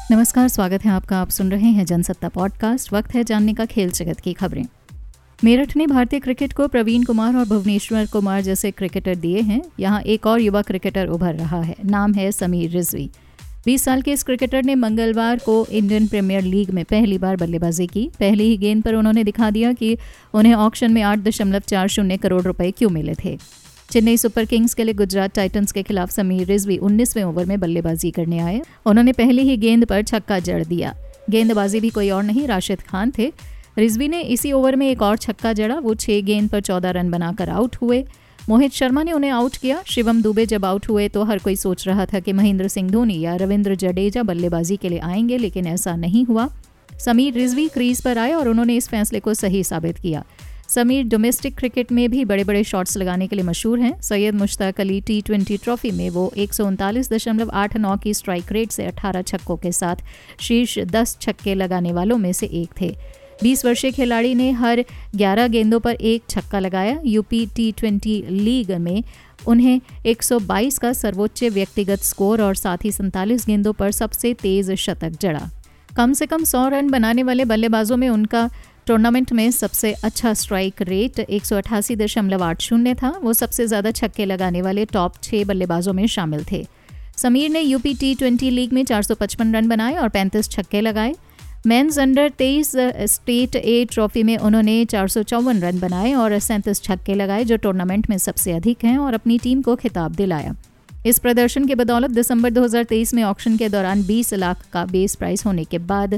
नमस्कार, स्वागत है आपका। आप सुन रहे हैं जनसत्ता पॉडकास्ट। वक्त है जानने का खेल जगत की खबरें। मेरठ ने भारतीय क्रिकेट को प्रवीण कुमार और भुवनेश्वर कुमार जैसे क्रिकेटर दिए हैं। यहाँ एक और युवा क्रिकेटर उभर रहा है, नाम है समीर रिजवी। 20 साल के इस क्रिकेटर ने मंगलवार को इंडियन प्रीमियर लीग में पहली बार बल्लेबाजी की। पहली ही गेंद पर उन्होंने दिखा दिया कि उन्हें ऑक्शन में 8.40 करोड़ रुपए क्यों मिले थे। चेन्नई सुपर किंग्स के लिए गुजरात टाइटंस के खिलाफ समीर रिजवी 19वें ओवर में बल्लेबाजी करने आए। उन्होंने पहली ही गेंद पर छक्का जड़ दिया। गेंदबाजी भी कोई और नहीं, राशिद खान थे। रिजवी ने इसी ओवर में एक और छक्का जड़ा। वो 6 गेंद पर 14 रन बनाकर आउट हुए। मोहित शर्मा ने उन्हें आउट किया। शिवम दुबे जब आउट हुए तो हर कोई सोच रहा था कि महेंद्र सिंह धोनी या रविंद्र जडेजा बल्लेबाजी के लिए आएंगे, लेकिन ऐसा नहीं हुआ। समीर रिजवी क्रीज पर आए और उन्होंने इस फैसले को सही साबित किया। समीर डोमेस्टिक क्रिकेट में भी बड़े बड़े शॉट्स लगाने के लिए मशहूर हैं। सैयद मुश्ताक अली T20 ट्रॉफी में वो 139.89 की स्ट्राइक रेट से 18 छक्कों के साथ शीर्ष 10 छक्के लगाने वालों में से एक थे। 20 वर्षीय खिलाड़ी ने हर 11 गेंदों पर एक छक्का लगाया। यूपी T20 लीग में उन्हें 122 का सर्वोच्च व्यक्तिगत स्कोर और साथ ही 47 गेंदों पर सबसे तेज शतक जड़ा। कम से कम 100 रन बनाने वाले बल्लेबाजों में उनका टूर्नामेंट में सबसे अच्छा स्ट्राइक रेट 188.80 था। वो सबसे ज़्यादा छक्के लगाने वाले टॉप 6 बल्लेबाजों में शामिल थे। समीर ने यूपी T20 लीग में 455 रन बनाए और 35 छक्के लगाए। Men's under 23 state A trophy में उन्होंने 454 रन बनाए और 37 छक्के लगाए, जो टूर्नामेंट में सबसे अधिक हैं, और अपनी टीम को खिताब दिलाया। इस प्रदर्शन के बदौलत दिसंबर 2023 में ऑक्शन के दौरान 20 लाख का बेस प्राइस होने के बाद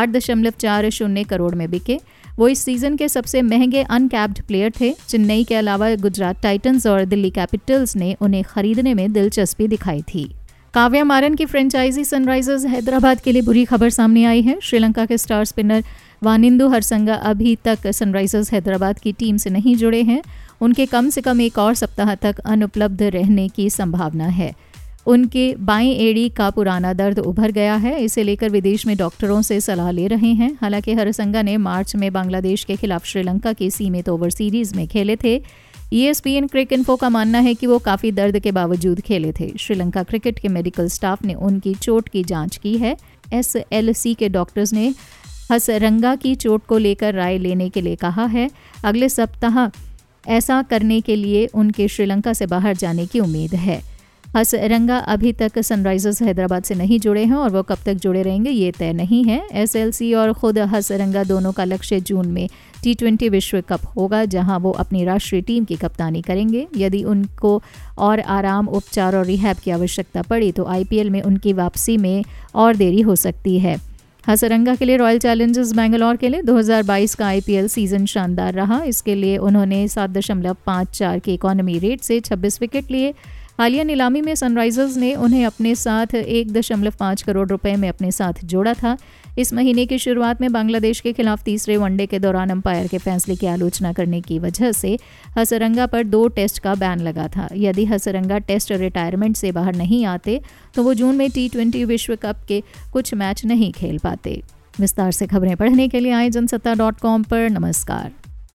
8.40 करोड़ में बिके। वो इस सीजन के सबसे महंगे अनकैप्ड प्लेयर थे। चेन्नई के अलावा गुजरात टाइटंस और दिल्ली कैपिटल्स ने उन्हें खरीदने में दिलचस्पी दिखाई थी। काव्या मारन की फ्रेंचाइजी सनराइजर्स हैदराबाद के लिए बुरी खबर सामने आई है। श्रीलंका के स्टार स्पिनर वानिंदु हरसंगा अभी तक सनराइजर्स हैदराबाद की टीम से नहीं जुड़े हैं। उनके कम से कम एक और सप्ताह तक अनुपलब्ध रहने की संभावना है। उनके बाएं एड़ी का पुराना दर्द उभर गया है। इसे लेकर विदेश में डॉक्टरों से सलाह ले रहे हैं। हालांकि हरसंगा ने मार्च में बांग्लादेश के खिलाफ श्रीलंका की सीमित ओवर सीरीज में खेले थे। ESPN क्रिकइन्फो का मानना है कि वो काफ़ी दर्द के बावजूद खेले थे। श्रीलंका क्रिकेट के मेडिकल स्टाफ ने उनकी चोट की जांच की है। SLC के डॉक्टर्स ने हसरंगा की चोट को लेकर राय लेने के लिए कहा है। अगले सप्ताह ऐसा करने के लिए उनके श्रीलंका से बाहर जाने की उम्मीद है। हसरंगा अभी तक सनराइजर्स हैदराबाद से नहीं जुड़े हैं और वो कब तक जुड़े रहेंगे ये तय नहीं है। SLC और खुद हसरंगा दोनों का लक्ष्य जून में T20 विश्व कप होगा, जहां वो अपनी राष्ट्रीय टीम की कप्तानी करेंगे। यदि उनको और आराम, उपचार और रिहैब की आवश्यकता पड़ी तो IPL में उनकी वापसी में और देरी हो सकती है। हसरंगा के लिए रॉयल चैलेंजर्स बैंगलोर के लिए 2022 का IPL सीजन शानदार रहा। इसके लिए उन्होंने 7.54 के इकोनॉमी रेट से 26 विकेट लिए। हालिया नीलामी में सनराइजर्स ने उन्हें अपने साथ 1.5 करोड़ रुपए में अपने साथ जोड़ा था। इस महीने की शुरुआत में बांग्लादेश के खिलाफ तीसरे वनडे के दौरान अंपायर के फैसले की आलोचना करने की वजह से हसरंगा पर 2 टेस्ट का बैन लगा था। यदि हसरंगा टेस्ट रिटायरमेंट से बाहर नहीं आते तो वो जून में T20 विश्व कप के कुछ मैच नहीं खेल पाते। विस्तार से खबरें पढ़ने के लिए आए जनसत्ता.com पर। नमस्कार।